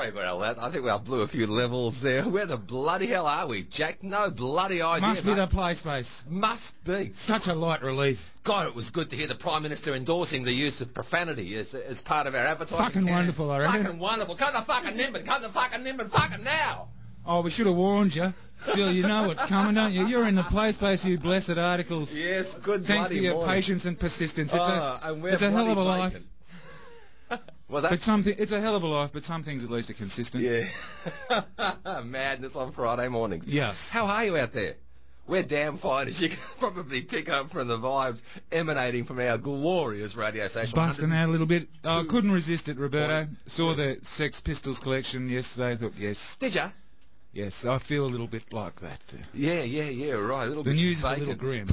Sorry about that. I think we blew a few levels there. Where the bloody hell are we, Jack? No bloody idea. Must be mate. the play space. Must be. Such a light relief. God, it was good to hear the Prime Minister endorsing the use of profanity as part of our advertising. Fucking wonderful, I reckon. Fucking wonderful. Come the fucking Nimbin. Come the fucking Nimbin. Fucking now. Oh, we should have warned you. Still, you know what's coming, don't you? You're in the play space, you blessed articles. Yes, good Thanks to bloody your morning. patience and persistence. And we're It's a hell of a life. Well, But it's a hell of a life, but some things at least are consistent. Yeah. Madness on Friday mornings. Yes. How are you out there? We're damn fine, as you can probably pick up from the vibes emanating from our glorious radio station. Busting out a little bit. I couldn't resist it, Roberto. Saw the Sex Pistols collection yesterday. Thought, yes. Did ya? Yes, I feel a little bit like that. Yeah, right. A little The bit news is a bacon. little grim.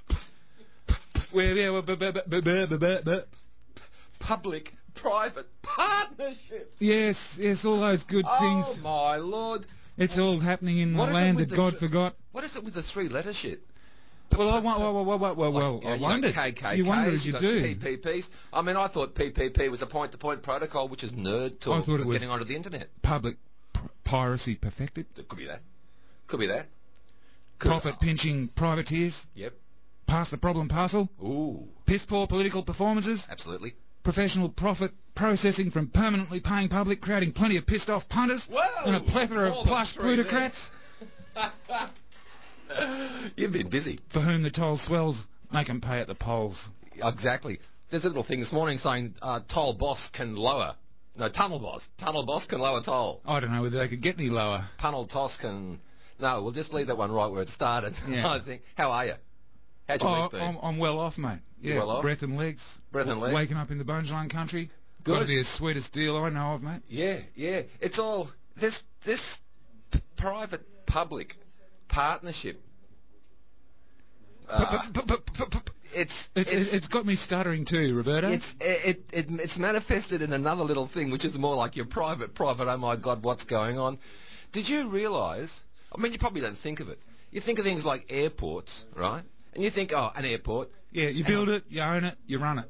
Public-private partnerships. Yes, all those good Oh, things. my Lord. It's all happening in the What is it land with that the God forgot. What is it with the three-letter shit? Well, I wondered. KKKs, You wonder as you you got do. PPPs. I mean, I thought PPP was a point-to-point protocol, which is nerd talk I thought it for was getting onto the internet. Public piracy perfected. It could be that. Could be that. Profit-pinching privateers. Yep. Pass the problem parcel. Ooh. Piss-poor political performances. Absolutely. Professional profit processing from permanently paying public, creating plenty of pissed-off punters. Whoa! And a plethora of plush plutocrats You've been busy. for whom the toll swells make 'em pay at the polls. Exactly. There's a little thing this morning saying toll boss can lower. No, tunnel boss. Tunnel boss can lower toll. I don't know whether they could get any lower. Tunnel toss can... No, we'll just leave that one right where it started. Yeah. I think. How are you? How's your week been? I'm well off, mate. Yeah, well off? breath and legs. Breath and legs. Waking up in the Boneline country. Good. Got to be the sweetest deal I know of, mate. Yeah. It's all... This private-public partnership... It's got me stuttering too, Roberto. It's manifested in another little thing, which is more like your private. Oh my God, what's going on? Did you realise? I mean, you probably don't think of it. You think of things like airports, right? And you think, oh, an airport. Yeah, you build it, you own it, you run it.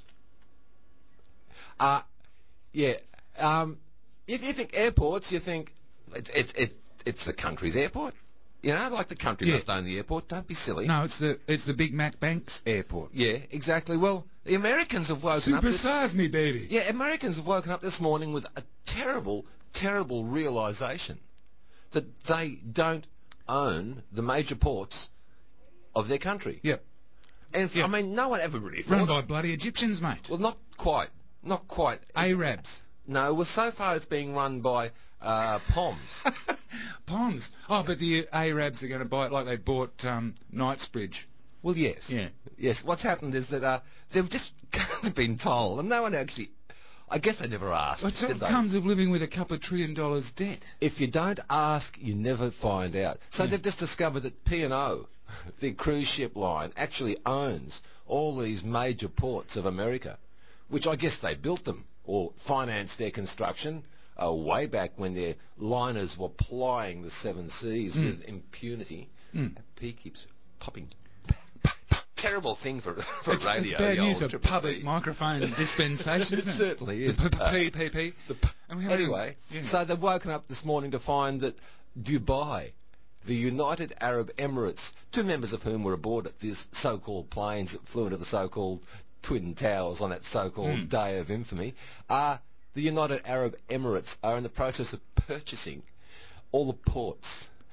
If you think airports, you think it's the country's airport. You know, like the country must own the airport. Don't be silly. No, it's the Big Mac Banks airport. Yeah, exactly. Well, the Americans have woken up... Supersize me, baby. Yeah, Americans have woken up this morning with a terrible, terrible realisation that they don't own the major ports of their country. Yep. And I mean, no one ever really thought... Run by bloody Egyptians, mate. Well, not quite. Not quite. Arabs. No, well, so far it's being run by POMs. POMs. Oh, but the Arabs are going to buy it like they bought Knightsbridge. Well, yes. Yeah. Yes. What's happened is that they've just been told, and no one actually... I guess they never asked. It sort did of they? comes of living with a couple of $1 trillion debt. If you don't ask, you never find out. So they've just discovered that P&O, the cruise ship line, actually owns all these major ports of America, which I guess they built them or financed their construction way back when their liners were plying the seven seas with impunity. That P keeps popping. Terrible thing for radio. It's bad the news old for triple public P. microphone dispensation, isn't It it? certainly is. The PPP. Anyway, so they've woken up this morning to find that Dubai, the United Arab Emirates, two members of whom were aboard at these so-called planes that flew into the so-called Twin Towers on that so-called day of infamy, the United Arab Emirates are in the process of purchasing all the ports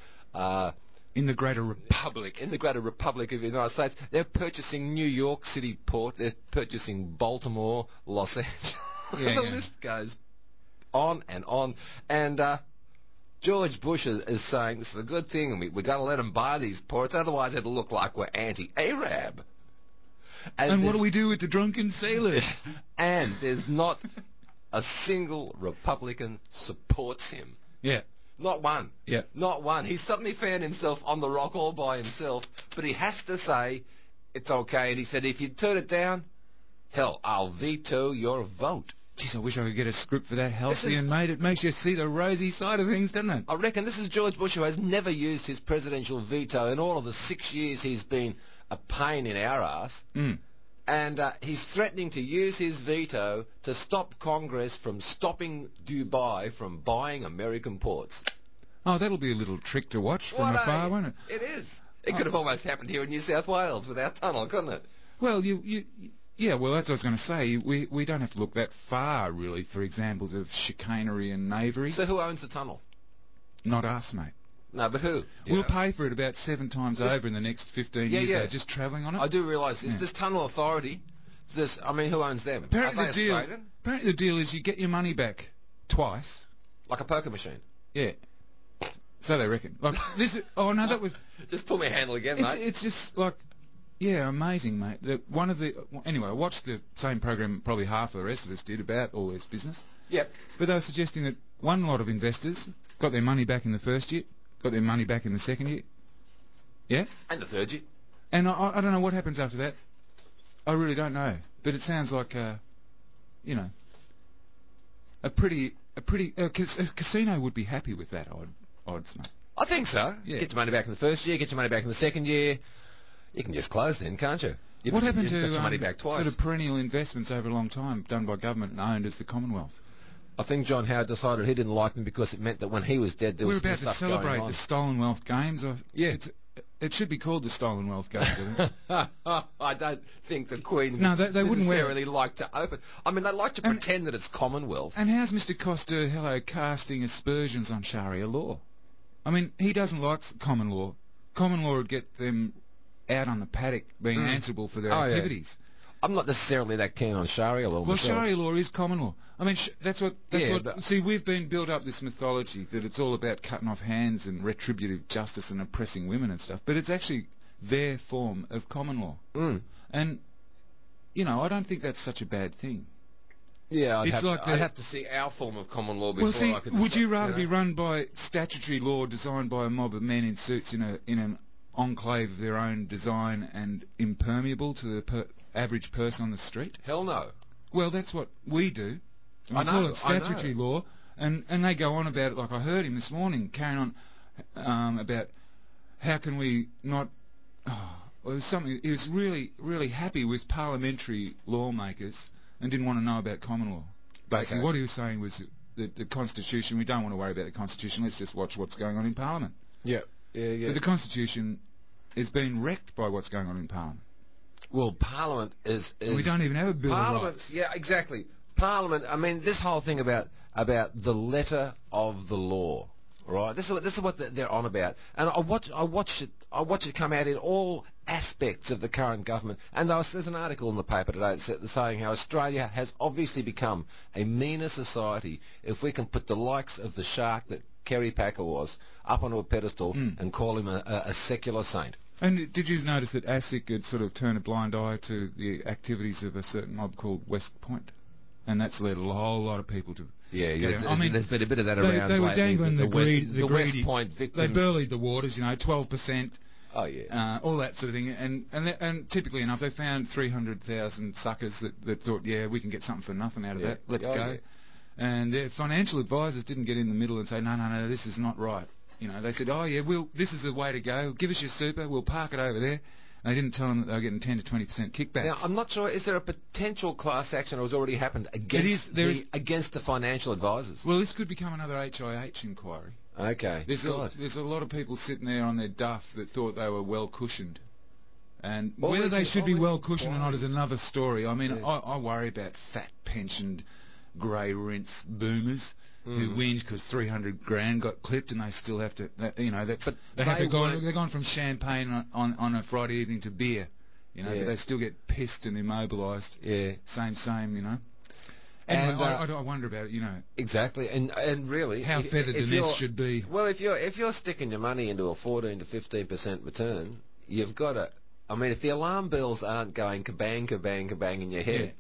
in the Greater Republic. In the Greater Republic of the United States. They're purchasing New York City Port. They're purchasing Baltimore, Los Angeles. The list goes on and on. And George Bush is saying this is a good thing, and we've got to let them buy these ports, otherwise it'll look like we're anti-Arab. And what do we do with the drunken sailors? And there's not a single Republican supports him. Yeah. Not one. Yeah. Not one. He's suddenly found himself on the rock all by himself, but he has to say it's okay. And he said, if you turn it down, hell, I'll veto your vote. Jeez, I wish I could get a script for that, Halcyon, mate. It makes you see the rosy side of things, doesn't it? I reckon this is George Bush, who has never used his presidential veto in all of the 6 years he's been a pain in our ass. And he's threatening to use his veto to stop Congress from stopping Dubai from buying American ports. Oh, that'll be a little trick to watch from afar, won't it? It is. It could have almost happened here in New South Wales with our tunnel, couldn't it? Well, yeah, well, that's what I was going to say. We don't have to look that far, really, for examples of chicanery and knavery. So who owns the tunnel? Not us, mate. No, but who? We'll pay for it about 7 times over in the next 15 years, though, just travelling on it. I do realise this. This tunnel authority, who owns them? Apparently Are they Australian? Apparently the deal is you get your money back twice. Like a poker machine? Yeah. So they reckon. Like this. Oh no, that was. Just pull my handle again, mate. It's just like, yeah, amazing, mate. Anyway, I watched the same program probably half of the rest of us did about all this business. Yep. But they were suggesting that one lot of investors got their money back in the first year, got their money back in the second year. Yeah. And the third year. And I don't know what happens after that. I really don't know. But it sounds like a casino would be happy with that odds, mate. I think so. Yeah. Get your money back in the first year, get your money back in the second year. You can just close then, can't you? What happened to got your money back twice? sort of perennial investments over a long time done by government and owned as the Commonwealth? I think John Howard decided he didn't like them because it meant that when he was dead there was still stuff going on. We're about to celebrate the Stolen Wealth Games. Yeah. It should be called the Stolen Wealth Games, I think. I don't think the Queen they wouldn't necessarily like to open. I mean, they like to pretend that it's Commonwealth. And how's Mr Costa, casting aspersions on Sharia law? I mean, he doesn't like common law. Common law would get them out on the paddock being answerable for their activities. Yeah. I'm not necessarily that keen on Sharia law. Well, Sharia law is common law. I mean, see, we've been built up this mythology that it's all about cutting off hands and retributive justice and oppressing women and stuff, but it's actually their form of common law. And, I don't think that's such a bad thing. Yeah, I'd have to see our form of common law before I could... Would you rather be run by statutory law designed by a mob of men in suits in an enclave of their own design and impermeable to the average person on the street? Hell no. Well, that's what we do. We call it statutory law, and they go on about it. Like I heard him this morning carrying on about how can we not... it was something. He was really, really happy with parliamentary lawmakers and didn't want to know about common law. Basically, what he was saying was that the Constitution, we don't want to worry about the Constitution, let's just watch what's going on in Parliament. Yeah. But the Constitution is being wrecked by what's going on in Parliament. Well, Parliament is... We don't even have a Bill of Rights. Yeah, exactly. Parliament, I mean, this whole thing about the letter of the law, right? This is what they're on about. And I watch it come out in all aspects of the current government. And there's an article in the paper today saying how Australia has obviously become a meaner society if we can put the likes of the shark that Kerry Packer was up onto a pedestal and call him a secular saint. And did you notice that ASIC had sort of turned a blind eye to the activities of a certain mob called West Point? And that's led a whole lot of people to... Yeah, there's been a bit of that around. They were dangling the West Point victims. They burled the waters, 12%. Oh, yeah. All that sort of thing. And typically enough, they found 300,000 suckers that thought, yeah, we can get something for nothing out of that. Let's go. Yeah. And their financial advisors didn't get in the middle and say, no, this is not right. They said, oh, yeah, this is the way to go. Give us your super. We'll park it over there. And they didn't tell them that they were getting 10 to 20% kickbacks. Now, I'm not sure, is there a potential class action or has already happened against the financial advisors? Well, this could become another HIH inquiry. Okay. There's a lot of people sitting there on their duff that thought they were well cushioned. And whether they should be well cushioned or not is another story. I mean, I worry about fat pensioned, grey rinse boomers who whinge because 300 grand got clipped and they still have to, they're gone from champagne on a Friday evening to beer, but they still get pissed and immobilised. Yeah. Same, Anyway, and I wonder about it, Exactly, and really, how feathered the nest should be. Well, if you're sticking your money into a 14 to 15% return, you've got to. I mean, if the alarm bells aren't going kabang, kabang, kabang in your head,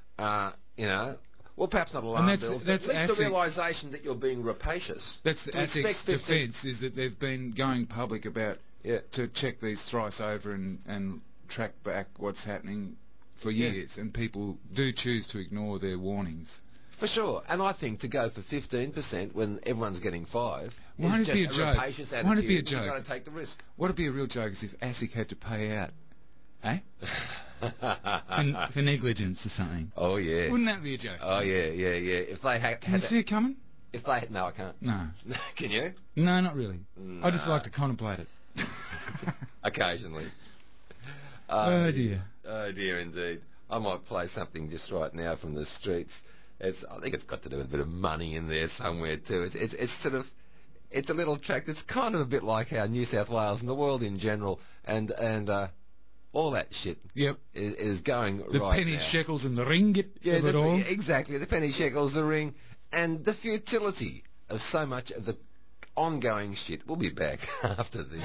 well, perhaps not alarm bells, but at least the realisation that you're being rapacious. That's the ASIC's defence, is that they've been going public about to check these thrice over and track back what's happening for years, and people do choose to ignore their warnings. For sure, and I think to go for 15% when everyone's getting 5 is just a rapacious attitude. Won't it be a joke? You've got to take the risk. What would be a real joke is if ASIC had to pay out, eh? for negligence or something. Oh, yeah. Wouldn't that be a joke? Oh, yeah. If they Can you see it coming? If they... No, I can't. No. Can you? No, not really. No. I just like to contemplate it. Occasionally. Oh, dear. Oh, dear, indeed. I might play something just right now from the streets. I think it's got to do with a bit of money in there somewhere, too. It's sort of... It's a little track that's kind of a bit like how New South Wales and the world in general and all that shit is going the right penny now. shekels and the ringgit of it all. Exactly, the penny shekels, the ring, and the futility of so much of the ongoing shit. We'll be back after this.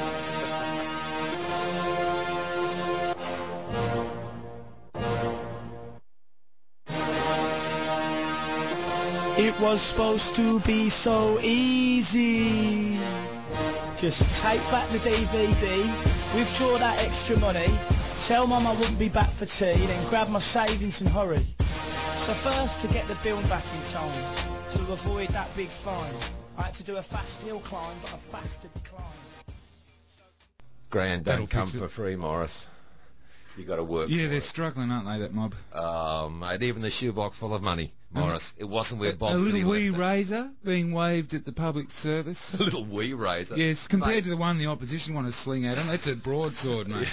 It was supposed to be so easy. Just take back the DVD, withdraw that extra money, tell Mum I wouldn't be back for tea, then grab my savings and hurry. So first, to get the bill back in time, to avoid that big fine, I had to do a fast hill climb, but a faster decline. Grand don't come for free, Morris. You got to work. Yeah, they're struggling, aren't they, that mob? Oh, mate, even the shoebox full of money, Morris. It wasn't where Bob City left it. A little wee left razor being waved at the public service. A little wee razor? Yes, compared to the one the opposition want to sling at them, that's a broadsword, mate.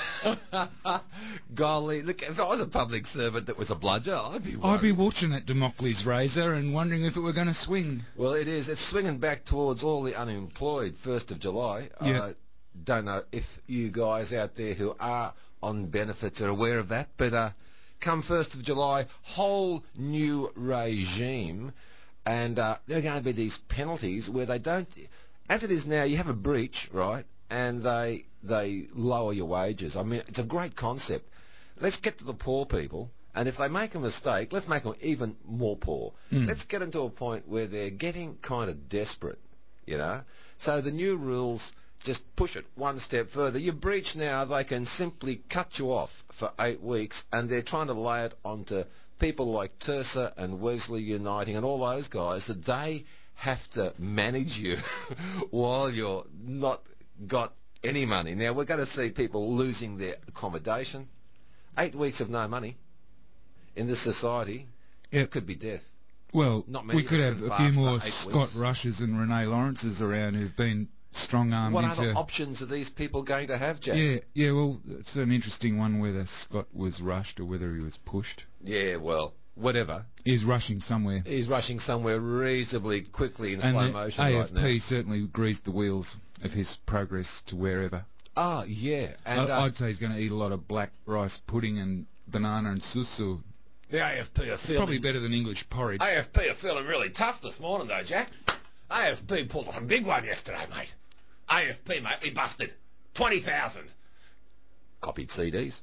Golly, look, if I was a public servant that was a bludger, I'd be worried. I'd be watching that Damocles razor and wondering if it were going to swing. Well, it is. It's swinging back towards all the unemployed 1st of July. Yeah. Don't know if you guys out there who are on benefits are aware of that, but come 1st of July, whole new regime, and there are going to be these penalties where they don't... As it is now, you have a breach, right, and they lower your wages. I mean, it's a great concept. Let's get to the poor people, and if they make a mistake, let's make them even more poor. Let's get them to a point where they're getting kind of desperate, you know. So the new rules... just push it one step further. You breach now, they can simply cut you off for 8 weeks, and they're trying to lay it onto people like Tersa and Wesley Uniting and all those guys that they have to manage you while you're not got any money. Now, we're going to see people losing their accommodation. 8 weeks of no money in this society, it could be death. Well, we could have a few more Scott Rushes and Renee Lawrences around who've been strong-armed What into... other options are these people going to have, Jack? Yeah, well, it's an interesting one whether Scott was rushed or whether he was pushed. Yeah, well, whatever. He's rushing somewhere. He's rushing somewhere reasonably quickly in slow motion right now. AFP certainly greased the wheels of his progress to wherever. Oh, yeah. And I'd say he's going to eat a lot of black rice pudding and banana and susu. The AFP are feeling... It's probably better than English porridge. AFP are feeling really tough this morning, though, Jack. AFP pulled off a big one yesterday, mate. AFP, mate, we busted 20,000 copied CDs.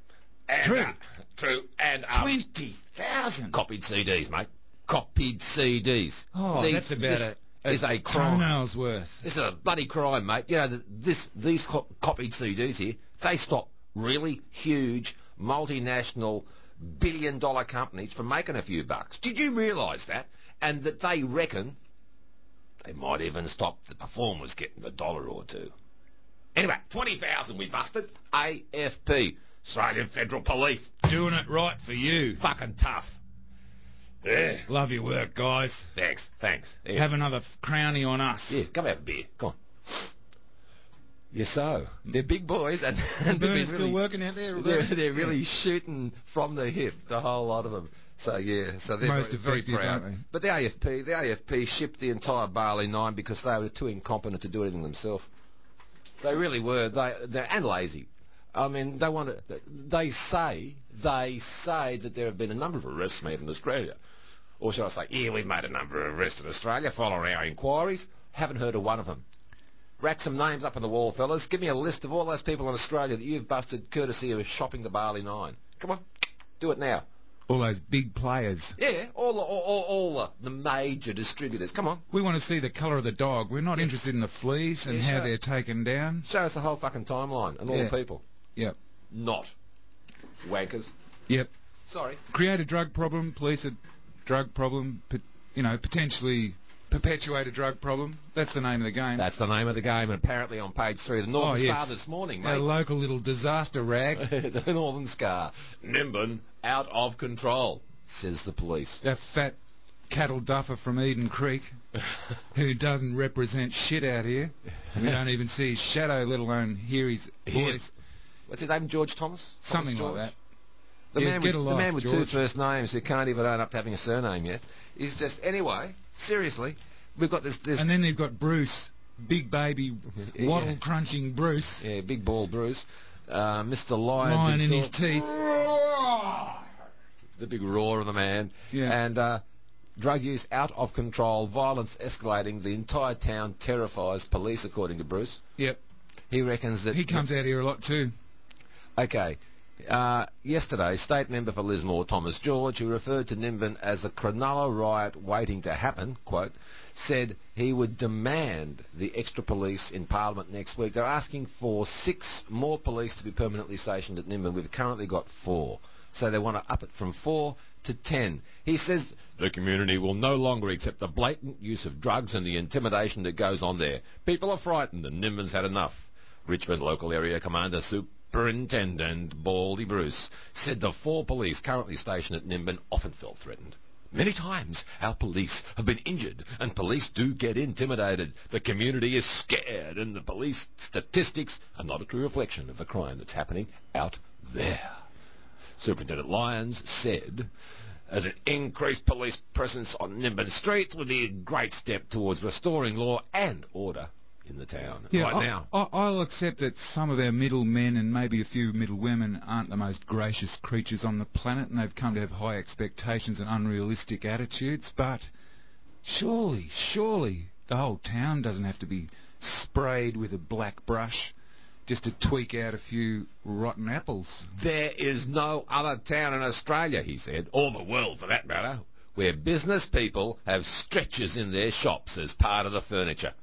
And, true. And 20,000 copied CDs, mate. Copied CDs. Oh, that's about is a crime. Toenail's worth. This is a bloody crime, mate. You know, these copied CDs here, they stop really huge multinational billion-dollar companies from making a few bucks. Did you realise that? And that they reckon they might even stop the performers getting $1 or $2. Anyway, 20,000 we busted. AFP, Australian Federal Police. Doing it right for you. Fucking tough. Yeah. Love your work, guys. Thanks. Yeah. Have another crownie on us. Yeah, come have a beer. Come on. Yes, so. They're big boys. And they're really, still working out there. They're really shooting from the hip, the whole lot of them. So, yeah, so they're very proud. Aren't they? But the AFP shipped the entire Barley 9 because they were too incompetent to do anything themselves. They really were. And lazy. I mean, they say that there have been a number of arrests made in Australia. Or should I say, yeah, we've made a number of arrests in Australia following our inquiries. Haven't heard of one of them. Rack some names up on the wall, fellas. Give me a list of all those people in Australia that you've busted courtesy of shopping the Barley 9. Come on, do it now. All those big players. Yeah, all the major distributors. Come on. We want to see the colour of the dog. We're not interested in the fleas and how they're taken down. Show us the whole fucking timeline and all the people. Yep. Not wankers. Yep. Sorry. Create a drug problem, police a drug problem, potentially perpetuate a drug problem. That's the name of the game. That's the name of the game, and apparently on page 3 of the Northern Star this morning, mate. A local little disaster rag. The Northern Star. Nimbin out of control, says the police. That fat cattle duffer from Eden Creek, who doesn't represent shit out here. We don't even see his shadow, let alone hear his voice. What's his name? George Thomas? Something like that. The man with 2 first names who can't even own up to having a surname yet. He's just... Anyway, seriously, we've got this... And then they've got Bruce, big baby, waddle-crunching Bruce. Yeah, big ball Bruce. Mr. Lyons... Lion in his teeth. The big roar of the man. Yeah. And drug use out of control, violence escalating, the entire town terrifies police, according to Bruce. Yep. He reckons that... He comes out here a lot too. Okay. Yesterday, State Member for Lismore, Thomas George, who referred to Nimbin as a Cronulla riot waiting to happen, quote, said he would demand the extra police in Parliament next week. They're asking for 6 more police to be permanently stationed at Nimbin. We've currently got 4. So they want to up it from 4 to 10. He says the community will no longer accept the blatant use of drugs and the intimidation that goes on there. People are frightened and Nimbin's had enough. Richmond Local Area Commander Superintendent Baldy Bruce said the 4 police currently stationed at Nimbin often felt threatened. Many times our police have been injured and police do get intimidated. The community is scared and the police statistics are not a true reflection of the crime that's happening out there. Superintendent Lyons said, as an increased police presence on Nimbin streets would be a great step towards restoring law and order in the town. Yeah, right now. I'll accept that some of our middle men and maybe a few middle women aren't the most gracious creatures on the planet and they've come to have high expectations and unrealistic attitudes, but surely the whole town doesn't have to be sprayed with a black brush just to tweak out a few rotten apples. There is no other town in Australia, he said, or the world for that matter, where business people have stretchers in their shops as part of the furniture.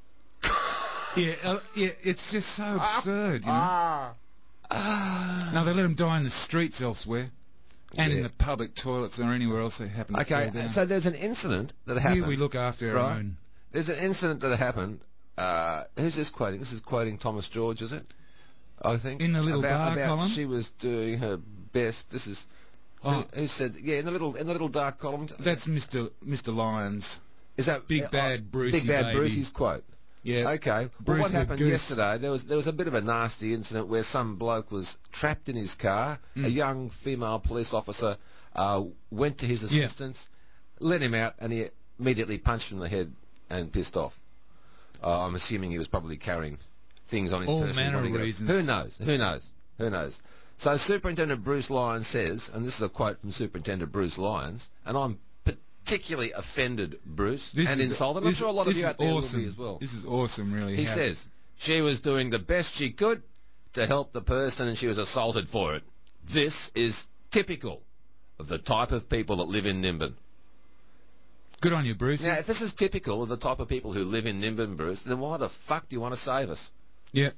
Yeah, it's just so absurd, you know. No, they let them die in the streets elsewhere, and in the public toilets or anywhere else they happen to fall down. So there's an incident that happened. Here we look after our own. There's an incident that happened. Who's this quoting? This is quoting Thomas George, is it? I think. In the little bar column? She was doing her best. This is... Who said... Yeah, in the little dark column. That's Mr. Lyons. Is that... Big Bad Brucey Big Bad baby. Brucey's quote. Yeah. Okay. Well, what happened yesterday, there was a bit of a nasty incident where some bloke was trapped in his car. A young female police officer went to his assistance, let him out, and he immediately punched him in the head and pissed off. I'm assuming he was probably carrying things on his person. All manner of reasons. Who knows? So Superintendent Bruce Lyons says, and this is a quote from Superintendent Bruce Lyons, and I'm particularly offended, Bruce, and insulted. I'm sure a lot of you out there will be as well. This is awesome, really. He says, she was doing the best she could to help the person and she was assaulted for it. This is typical of the type of people that live in Nimbin. Good on you, Bruce. Now, if this is typical of the type of people who live in Nimbin, Bruce, then why the fuck do you want to save us? Yeah.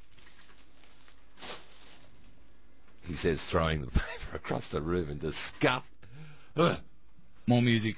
He says, throwing the paper across the room in disgust. Ugh. More music.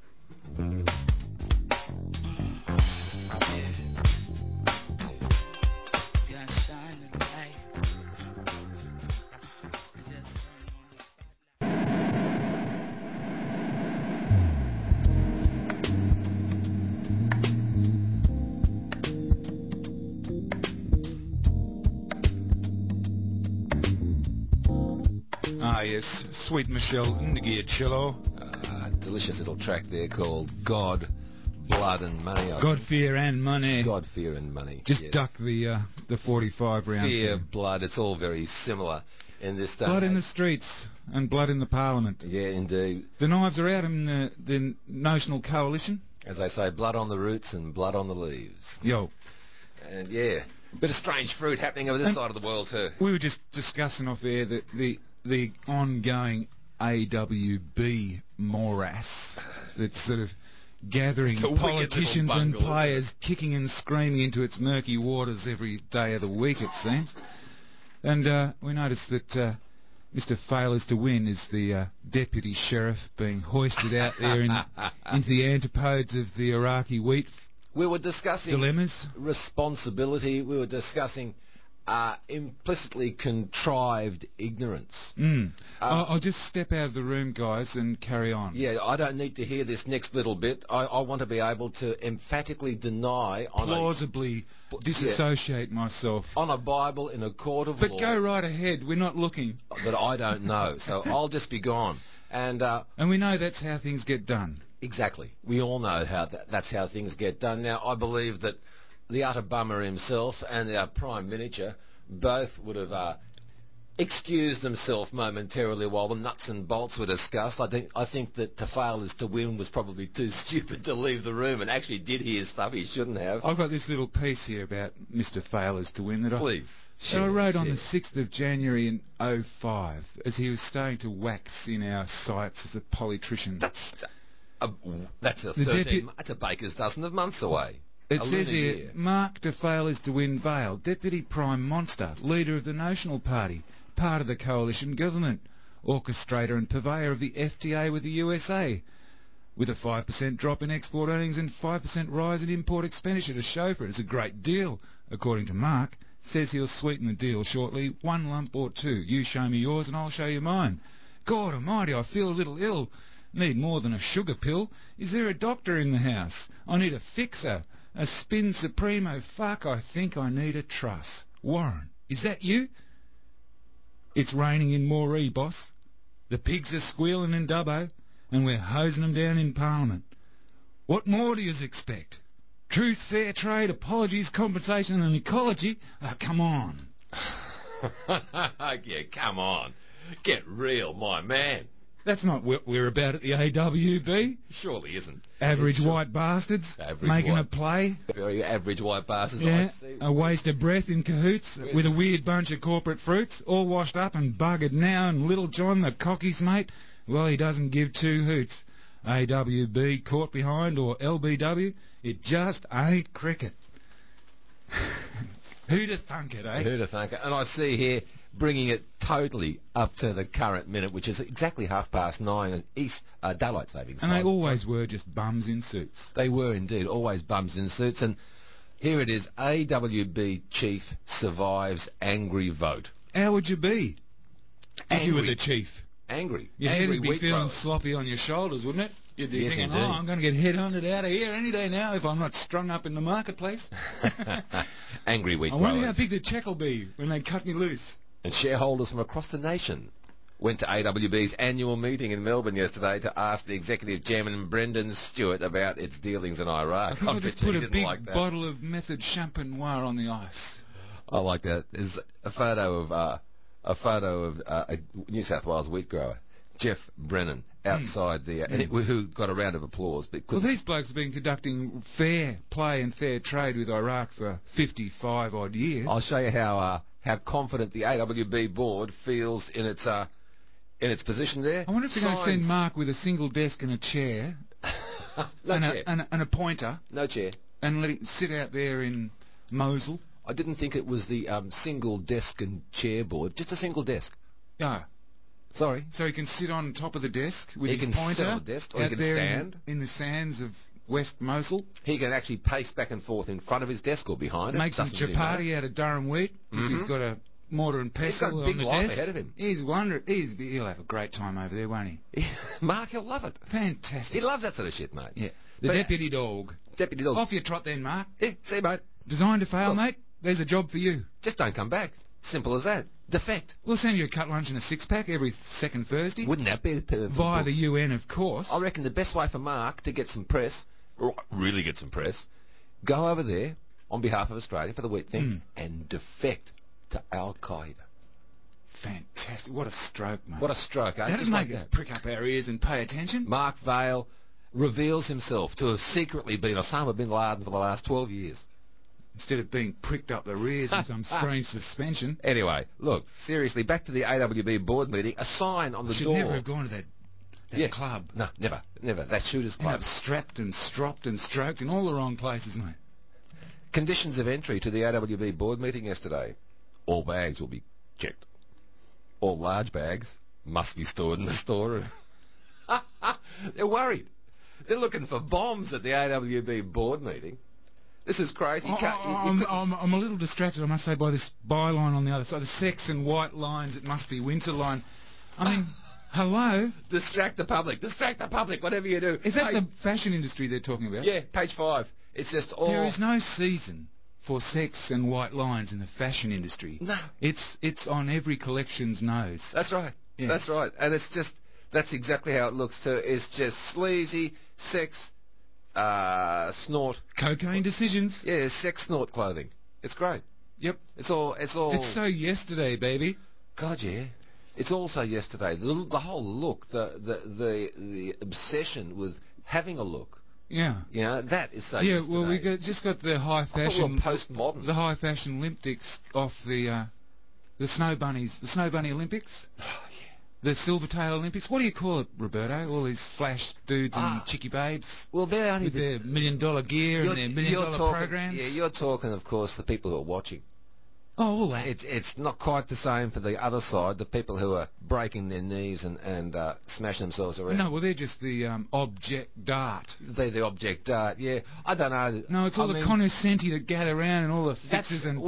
Ah, yes. Sweet Michelle Ngiachillo. Delicious little track there called God, Blood and Money. God, Fear and Money. God, Fear and Money. Just duck the 45 round. Fear, thing. blood, it's all very similar in this day. Blood in the streets and blood in the Parliament. Yeah, indeed. The knives are out in the National Coalition. As they say, blood on the roots and blood on the leaves. Yo. And yeah, bit of strange fruit happening over this side of the world too. We were just discussing off air that the ongoing AWB morass that's sort of gathering politicians and players kicking and screaming into its murky waters every day of the week, it seems. And we noticed that Mr. Failures to Win is the deputy sheriff being hoisted out there into the antipodes of the Iraqi wheat We were discussing dilemmas. responsibility. We were discussing implicitly contrived ignorance. I'll just step out of the room, guys, and carry on. Yeah, I don't need to hear this next little bit. I want to be able to emphatically deny Plausibly disassociate myself. on a Bible in a court of But law. go right ahead. We're not looking. That I don't know. So I'll just be gone. And we know that's how things get done. exactly. We all know that's how things get done. Now, I believe that the utter bummer himself and our Prime Minister both would have excused themselves momentarily while the nuts and bolts were discussed. I think that to fail is to win was probably too stupid to leave the room and actually did hear stuff he shouldn't have. I've got this little piece here about Mr. Failures to Win that Please. I wrote on the 6th of January in 2005 as he was starting to wax in our sights as a politician. That's a baker's dozen of months away. It says here, Mark de Failures to Win Vale, Deputy Prime Monster, Leader of the National Party, part of the coalition government, orchestrator and purveyor of the FTA with the USA, with a 5% drop in export earnings and 5% rise in import expenditure to show for it. It's a great deal, according to Mark. Says he'll sweeten the deal shortly, 1 lump or 2. You show me yours and I'll show you mine. God almighty, I feel a little ill. Need more than a sugar pill. Is there a doctor in the house? I need a fixer. A spin supremo. Fuck, I think I need a truss. Warren, is that you? It's raining in Moree, boss. The pigs are squealing in Dubbo, and we're hosing them down in Parliament. What more do you expect? Truth, fair trade, apologies, compensation and ecology? Come on. Yeah, come on. Get real, my man. That's not what we're about at the AWB. Surely isn't. Average white bastards making a play. Very average white bastards. Yeah, I see. a waste of breath in cahoots with a weird bunch of corporate fruits, all washed up and buggered now, and Little John, the cocky's mate, well, he doesn't give two hoots. AWB caught behind or LBW, it just ain't cricket. Who'd have thunk it, eh? Who'd have thunk it? And I see here, bringing it totally up to the current minute, which is exactly 9:30 East Daylight Savings And Time. they always were just bums in suits. They were indeed, always bums in suits. And here it is, AWB chief survives angry vote. How would you be if you were Angry. the chief? Angry. Your head Angry would be wheat feeling growers. sloppy on your shoulders, wouldn't it? You'd be Yes, thinking, indeed. I'm going to get headhunted out of here any day now if I'm not strung up in the marketplace. Angry wheat I wonder growers. how big the cheque will be when they cut me loose. And shareholders from across the nation went to AWB's annual meeting in Melbourne yesterday to ask the executive chairman Brendan Stewart about its dealings in Iraq. I think I'll just bet you put he a didn't big like that. bottle of Method Champenois on the ice. I like that. There's a photo of a New South Wales wheat grower, Jeff Brennan, outside who got a round of applause. But Well, these blokes have been conducting fair play and fair trade with Iraq for 55 odd years. I'll show you how confident the AWB board feels in its position there. I wonder if they're going to send Mark with a single desk and a chair, chair. and a pointer, No chair. and let him sit out there in Mosul. I didn't think it was the single desk and chair board, just a single desk. Yeah. Sorry. So he can sit on top of the desk with He his can pointer sit on the desk, or he out can there stand. in the sands of West Mosul. He can actually pace back and forth in front of his desk or behind it. Make some Doesn't really matter. chapati out of Durham wheat. If he's got a mortar and pestle He's got a big on the life desk. ahead of him. He'll have a great time over there, won't he? Mark, he'll love it. Fantastic. He loves that sort of shit, mate. Yeah. The But- deputy dog. Deputy dog. Off you trot then, Mark. Yeah, see, mate. Designed to fail, Look. mate. There's a job for you. Just don't come back. Simple as that. Defect. We'll send you a cut lunch and a six-pack every second Thursday. Wouldn't that be Via the UN, of course. I reckon the best way for Mark to get some press, or really get some press, go over there on behalf of Australia for the wheat thing and defect to Al Qaeda. Fantastic. What a stroke, mate. What a stroke, eh? That'd Just make like us that. prick up our ears and pay attention. Mark Vaile reveals himself to have secretly been Osama bin Laden for the last 12 years. Instead of being pricked up the rears in some strange suspension. Anyway, look, seriously, back to the AWB board meeting. A sign on the Should door. never have gone to that club. No, never. That shooters End club. up strapped and stropped and stroked in all the wrong places, mate. Conditions of entry to the AWB board meeting yesterday. All bags will be checked. all large bags, must be stored in the store. They're worried. They're looking for bombs at the AWB board meeting. This is crazy. I'm a little distracted, I must say, by this byline on the other side. The sex and white lines, it must be winter line. I mean, hello? Distract the public, whatever you do. Is that the fashion industry they're talking about? Yeah, page 5. It's just all... There is no season for sex and white lines in the fashion industry. No. It's on every collection's nose. That's right. Yeah. That's right. And it's just... That's exactly how it looks too. It's just sleazy, sex, snort... Cocaine decisions. Yeah, sex snort clothing. It's great. Yep. It's all... It's so yesterday, baby. God, yeah. It's also yesterday. The whole look, the obsession with having a look. Yeah. You know, that is so yeah, yesterday. well, we just got the high fashion... postmodern. The high fashion Olympics off the Snow Bunnies. The Snow Bunny Olympics. Oh, yeah. The Silvertail Olympics. What do you call it, Roberto? All these flash dudes and chicky babes. Well, they're only... With their $1 million gear and their $1 million programs. Yeah, you're talking, of course, the people who are watching. Oh, all that. It's not quite the same for the other side, the people who are breaking their knees and smashing themselves around. No, well, they're just the object dart. They're the object dart, yeah. I don't know. No, it's all the cognoscenti that gather around and all the fixers and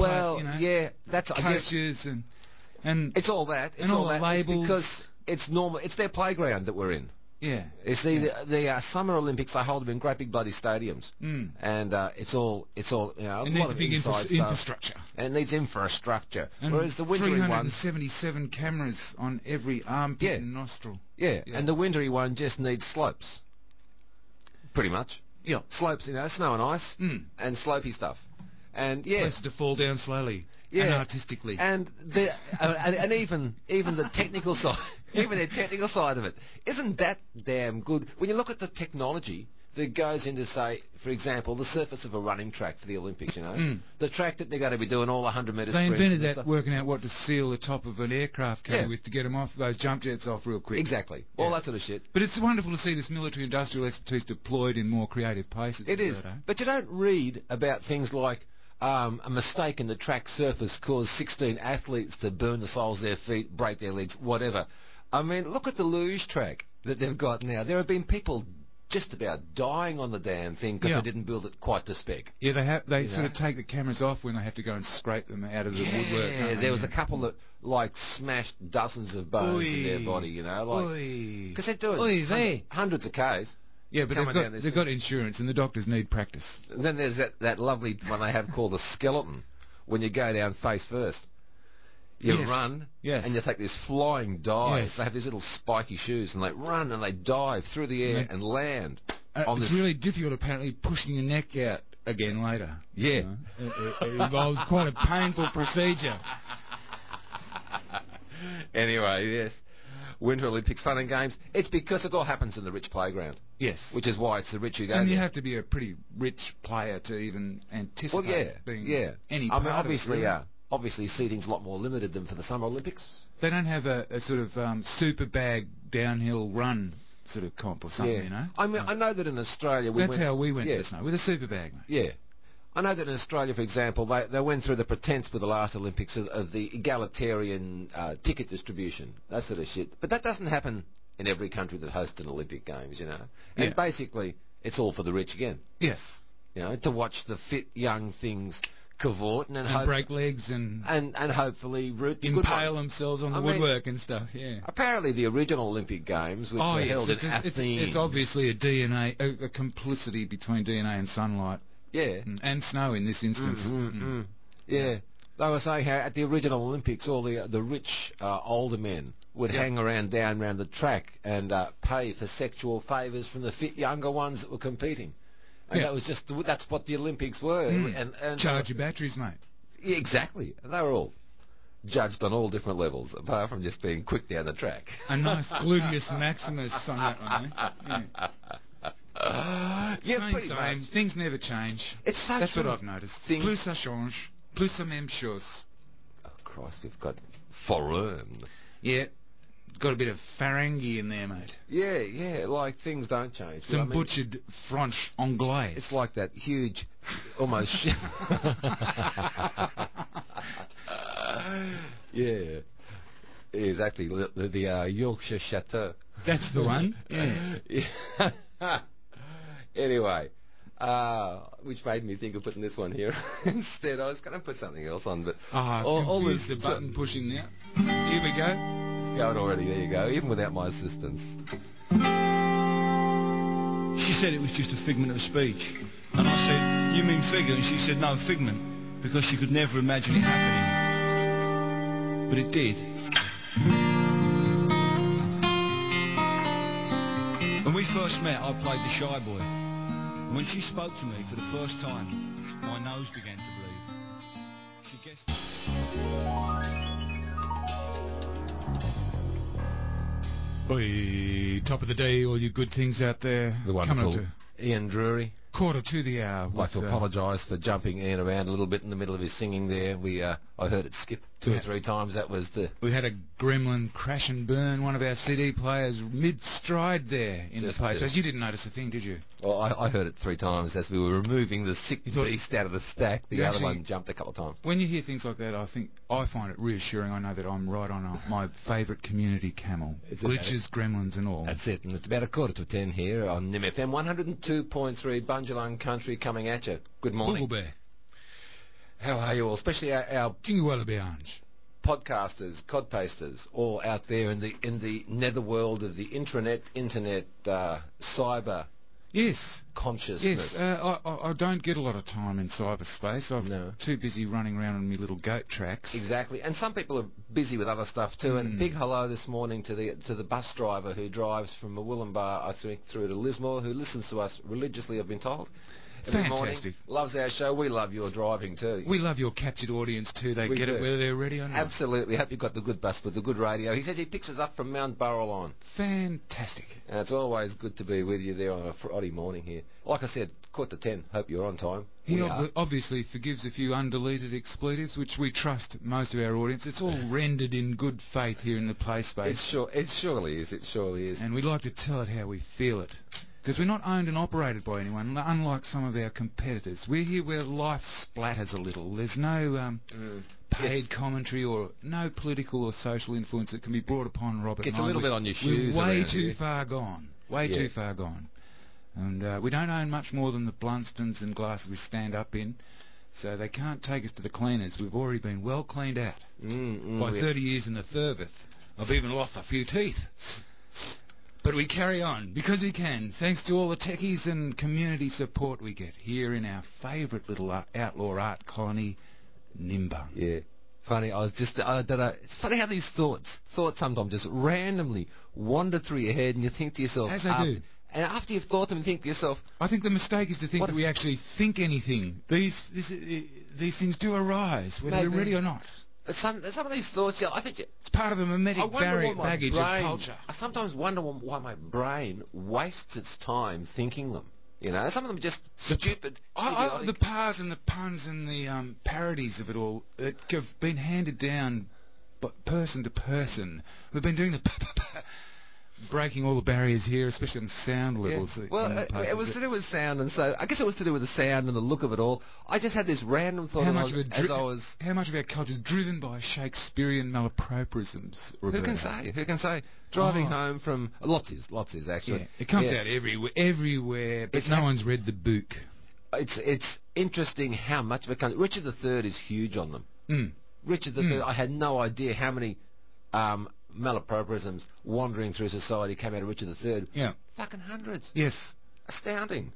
coaches and it's all that. It's and all that. The labels. It's because it's normal. It's their playground that we're in. Yeah. You see, the Summer Olympics, they hold them in great big bloody stadiums. And it's all, you know, it needs a big infrastructure. And it needs infrastructure. And whereas the wintry one... 377 cameras on every armpit and nostril. Yeah, and the wintry one just needs slopes. Pretty much. Yeah. Slopes, you know, snow and ice and slopey stuff. And, yeah. Places to fall down slowly and artistically. And, and even the technical side... Even the technical side of it. Isn't that damn good? When you look at the technology that goes into, say, for example, the surface of a running track for the Olympics, you know? The track that they're going to be doing all 100-metre sprints. They invented that, working out what to seal the top of an aircraft carrier with to get them off, those jump jets off real quick. Exactly. All that sort of shit. But it's wonderful to see this military-industrial expertise deployed in more creative places. It is. But you don't read about things like a mistake in the track surface caused 16 athletes to burn the soles of their feet, break their legs, whatever. I mean, look at the luge track that they've got now. There have been people just about dying on the damn thing because they didn't build it quite to spec. Yeah, they sort of take the cameras off when they have to go and scrape them out of the woodwork. Yeah, there was a couple that, like, smashed dozens of bones in their body, you know, like... Because they're doing hundreds of Ks. Yeah, but they've got insurance and the doctors need practice. And then there's that lovely one they have called the skeleton, when you go down face first. You run, and you take this flying dive. They have these little spiky shoes, and they run and they dive through the air and land. It's really difficult, apparently, pushing your neck out again later. Yeah. It involves quite a painful procedure. Anyway, yes. Winter Olympics, fun and games. It's because it all happens in the rich playground. Yes. Which is why it's the rich who go And there. you have to be a pretty rich player to even anticipate being any part obviously, of it. Obviously, seating's a lot more limited than for the Summer Olympics. They don't have a sort of super bag downhill run sort of comp or something, you know? I mean, I know that in Australia... That's how we went this night, with a super bag, mate. Yeah. I know that in Australia, for example, they went through the pretense with the last Olympics of the egalitarian ticket distribution, that sort of shit. But that doesn't happen in every country that hosts an Olympic Games, you know? And basically, it's all for the rich again. Yes. You know, to watch the fit young things... cavort and break legs and hopefully root the impale themselves on the woodwork and stuff. Yeah. Apparently, the original Olympic Games, which were held in Athens, it's obviously a complicity between DNA and sunlight. Yeah. And snow in this instance. Yeah. They were saying how at the original Olympics, all the rich older men would hang around the track and pay for sexual favours from the fit younger ones that were competing. And that was that's what the Olympics were. And charge your batteries, mate. Yeah, exactly. They were all judged on all different levels, apart from just being quick down the track. A nice gluteus maximus on that one, eh? Pretty much. Things never change. That's what I've noticed. Plus ça change. Plus la même chose. Oh, Christ, we've got foreign. Yeah. Got a bit of Farangi in there, mate. Yeah, like things don't change. Some butchered French Anglais. It's like that huge, almost... yeah. Exactly, the Yorkshire Chateau. That's the one. Yeah. Anyway, which made me think of putting this one here instead. I was going to put something else on, but all this the button pushing now. Here we go. It's going already. There you go. Even without my assistance. She said it was just a figment of speech, and I said, "You mean figure?" And she said, "No, figment," because she could never imagine it happening, but it did. When we first met, I played the shy boy. And when she spoke to me for the first time, my nose began to bleed. She guessed... Oi, top of the day, all you good things out there. The wonderful Coming up Ian Drury. to quarter to the hour. I'd like to apologise for jumping Ian around a little bit in the middle of his singing there. I heard it skip two or three times. That was We had a gremlin crash and burn one of our CD players mid-stride there in the place. You didn't notice a thing, did you? Well, I heard it 3 times as we were removing the sick beast out of the stack. The other one jumped a couple of times. When you hear things like that, I find it reassuring. I know that I'm right on my favourite community camel. Glitches, gremlins and all. That's it. And it's about 9:45 here on NIM FM 102.3 Bundjalung Country coming at you. Good morning. How are you all? Especially our podcasters, codpasters, all out there in the netherworld of the internet, cyber consciousness. Yes, I don't get a lot of time in cyberspace. I'm too busy running around on my little goat tracks. Exactly, and some people are busy with other stuff too. And big hello this morning to the bus driver who drives from Murwillumbah, I think, through to Lismore, who listens to us religiously, I've been told. Every Fantastic. Morning. Loves our show. We love your driving too. We love your captured audience too. They get it whether they're ready or not. Absolutely. Hope you've got the good bus with the good radio. He says he picks us up from Mount Burrelon. Fantastic. And it's always good to be with you there on a Friday morning here. Like I said, 9:45. Hope you're on time. He obviously forgives a few undeleted expletives, which we trust most of our audience. It's all rendered in good faith here in the play space. It surely is. It surely is. And we like to tell it how we feel it. Because we're not owned and operated by anyone, unlike some of our competitors. We're here where life splatters a little. There's no paid commentary or no political or social influence that can be brought upon Robert. It's a little bit on your shoes. We're way too far gone. Too far gone. And we don't own much more than the Blunstons and glasses we stand up in. So they can't take us to the cleaners. We've already been well cleaned out. By 30 years in the Thurvith, I've even lost a few teeth. But we carry on, because we can, thanks to all the techies and community support we get here in our favourite little outlaw art colony, Nimba. Yeah. Funny, I don't know, it's funny how these thoughts sometimes just randomly wander through your head and you think to yourself... As they do. And after you've thought them, you think to yourself... I think the mistake is to think that we actually think anything. These things do arise, whether we're ready or not. But some of these thoughts, I think it's part of the mimetic baggage of culture. I sometimes wonder why my brain wastes its time thinking them. You know, some of them are just stupid. The paths and the puns and the parodies of it all that have been handed down person to person. We've been doing the breaking all the barriers here, especially on sound levels. Well, it was to do with sound, and so I guess it was to do with the sound and the look of it all. I just had this random thought how much of our culture is driven by Shakespearean malapropisms? Who can say? Who can say? Driving home from... Lots is actually. Yeah, it comes out everywhere, but no one's read the book. It's interesting how much of it comes... Richard III is huge on them. Richard III, I had no idea how many... malapropisms wandering through society came out of Richard III. Yeah. Fucking hundreds. Yes. Astounding.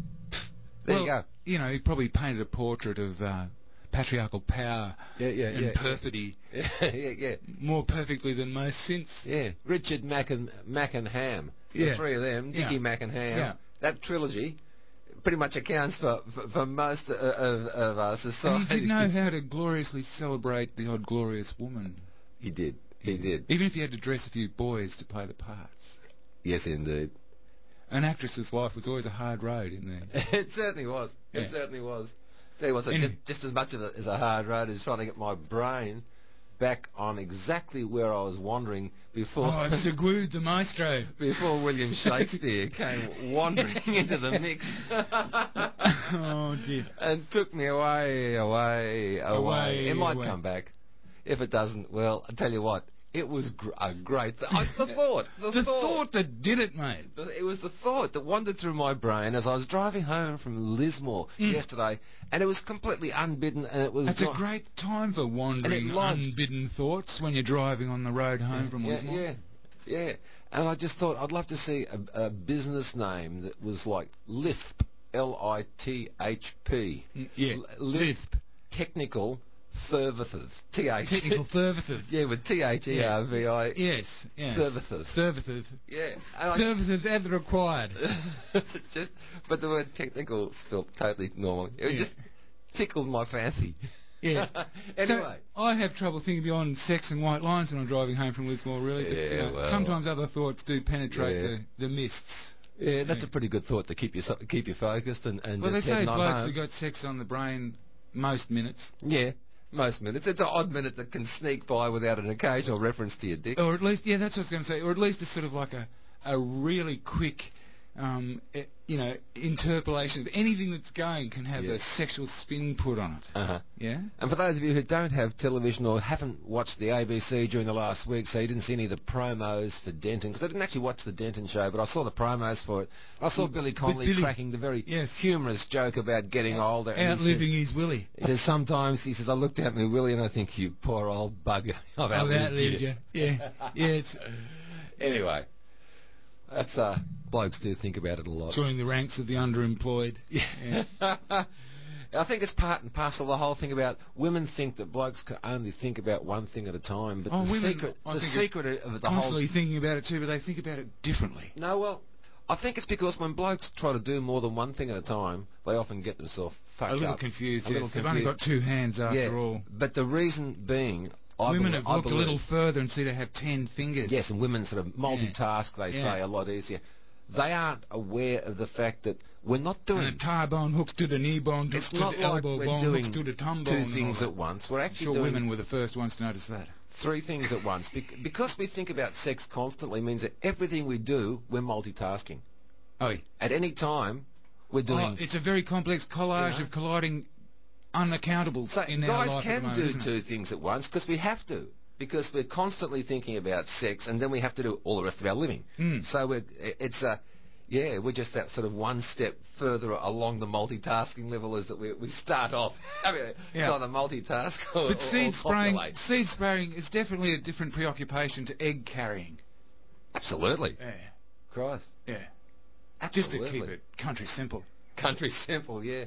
There you go. You know, he probably painted a portrait of patriarchal power and perfidy. Yeah. More perfectly than most since. Yeah. Richard, Mac and Ham. The three of them. Dickie, Mac and Ham. Yeah. That trilogy pretty much accounts for most of our society. And he did know how to gloriously celebrate the odd glorious woman. He did. He did. Even if he had to dress a few boys to play the parts. Yes, indeed. An actress's life was always a hard road, isn't it? It certainly was. It certainly was. Tell you what, just as much as a hard road as trying to get my brain back on exactly where I was wandering before... Oh, Seguin the Maestro. Before William Shakespeare came wandering into the mix. Oh, dear. And took me away. It might come back. If it doesn't, well, I tell you what, It was a great... the thought that did it, mate. It was the thought that wandered through my brain as I was driving home from Lismore yesterday, and it was completely unbidden, and it was... It's a great time for wandering unbidden thoughts when you're driving on the road home from Lismore. Yeah. And I just thought I'd love to see a business name that was like Lisp, L-I-T-H-P. Yeah, Lisp. Technical Services. Technical Services. Yeah, with T-H-E-R-V-I. Yes. Services. Services. Yeah. Services as required. But the word technical spelled totally normal. It just tickled my fancy. Yeah. Anyway. So I have trouble thinking beyond sex and white lines when I'm driving home from Lismore, really. But, sometimes other thoughts do penetrate the mists. Yeah, that's a pretty good thought to keep you focused and well, just they say blokes home. Who got sex on the brain most minutes. Yeah, most minutes. It's an odd minute that can sneak by without an occasional reference to your dick. Or at least, that's what I was going to say. Or at least it's sort of like a really quick, interpolation of anything that's going can have a sexual spin put on it. Uh-huh. Yeah? And for those of you who don't have television or haven't watched the ABC during the last week, so you didn't see any of the promos for Denton, because I didn't actually watch the Denton show, but I saw the promos for it. I saw Billy Connolly cracking the very humorous joke about getting older. Outliving his Willie. He says, sometimes, I looked at me, Willie, and I think, you poor old bugger. I've outlived you. Yeah. It's anyway. That's blokes do think about it a lot. Joining the ranks of the underemployed. Yeah. I think it's part and parcel of the whole thing about women think that blokes can only think about one thing at a time. But the secret of the constantly thinking about it too, but they think about it differently. No, well, I think it's because when blokes try to do more than one thing at a time, they often get themselves fucked up. A little confused. They've only got two hands after all. But the reason being... Women have looked a little further and see they have 10 fingers. Yes, and women sort of multitask, they say, a lot easier. They aren't aware of the fact that we're not doing... And a tie bone hooks to the knee bone, hooks to the elbow bone, hooks to the tum bone. Two things at once. We're actually doing... doing... women were the first ones to notice that. 3 things at once. Because we think about sex constantly means that everything we do, we're multitasking. Oh. At any time, we're doing... it's a very complex collage of colliding unaccountables in our life at the moment. Guys can do 2 things at once because we have to. Because we're constantly thinking about sex, and then we have to do all the rest of our living. So we're just that sort of one step further along the multitasking level, is that we start off either multitask or But seed spraying is definitely a different preoccupation to egg carrying. Absolutely. Yeah. Christ. Yeah. Absolutely. Just to keep it country simple. Country simple, yeah.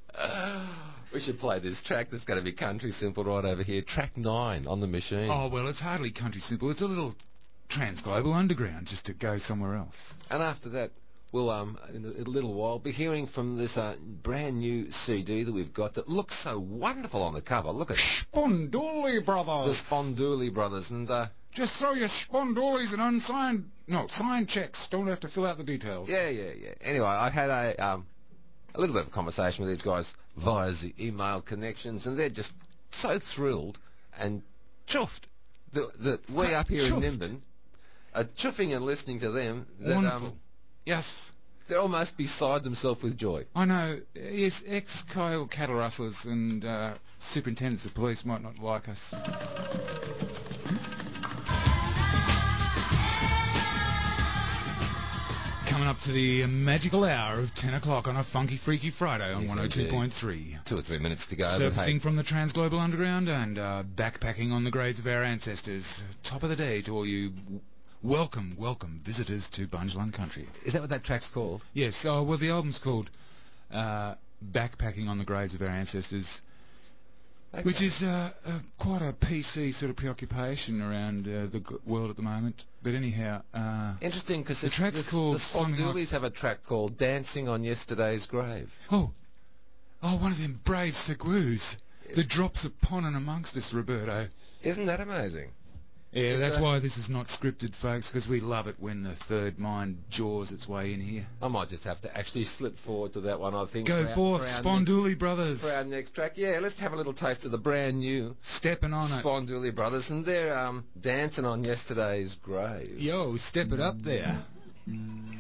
We should play this track that's going to be country simple right over here. Track 9 on the machine. Oh, well, it's hardly country simple. It's a little Transglobal Underground, just to go somewhere else. And after that, we'll, in a little while, be hearing from this brand new CD that we've got that looks so wonderful on the cover. Look at Sponduli Brothers. The Sponduli Brothers. And just throw your Spondulis and signed checks. Don't have to fill out the details. Yeah. Anyway, I had a little bit of a conversation with these guys via the email connections, and they're just so thrilled and chuffed that we up here in Nimbin are chuffing and listening to them. Wonderful. Yes. They're almost beside themselves with joy. I know. Yes, ex-Kyle cattle rustlers and superintendents of police might not like us. Coming up to the magical hour of 10 o'clock on a funky, freaky Friday on 102.3. 2 or 3 minutes to go. Surfacing from the Transglobal Underground and backpacking on the graves of our ancestors. Top of the day to all you welcome visitors to Bungeland Country. Is that what that track's called? Yes. Well, the album's called Backpacking on the Graves of Our Ancestors. Okay. Which is quite a PC sort of preoccupation around the world at the moment. But anyhow... interesting, because the track's called... The Spondulis have a track called Dancing on Yesterday's Grave. Oh, one of them brave sagroos that drops upon and amongst us, Roberto. Isn't that amazing? Yeah, that's why this is not scripted, folks, because we love it when the third mind jaws its way in here. I might just have to actually slip forward to that one, I think. Go forth, Sponduli Brothers. For our next track. Yeah, let's have a little taste of the brand new Stepping on it. Sponduli Brothers, and they're dancing on yesterday's grave. Yo, step it up there.